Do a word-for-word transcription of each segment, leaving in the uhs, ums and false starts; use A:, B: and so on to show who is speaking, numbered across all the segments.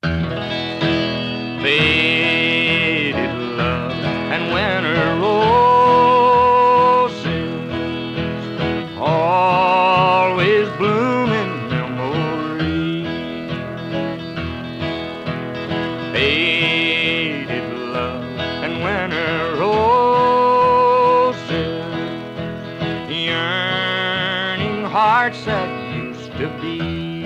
A: Faded love and winter roses, always blooming memories. Faded love and winter roses, yearning hearts that used to be.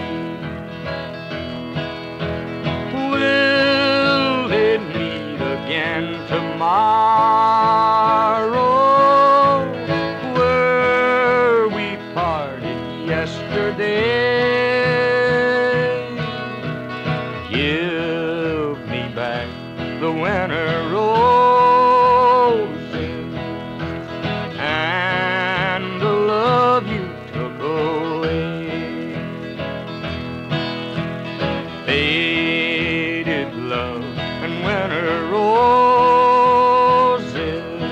A: Will they meet again tomorrow? Were we parted yesterday? Give me back the winter roses and the love you took away. Faded love and winter roses,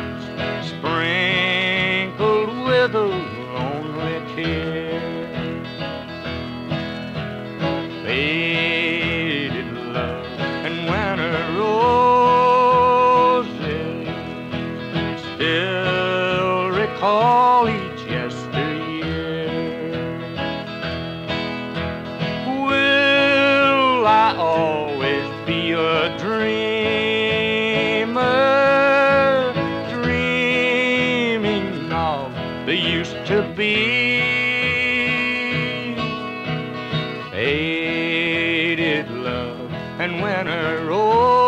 A: sprinkled with a lonely kiss. Faded love and winter roses, still recall each yesteryear. Will I always be a dreamer, dreaming of the used to be? Faded love and winter roses.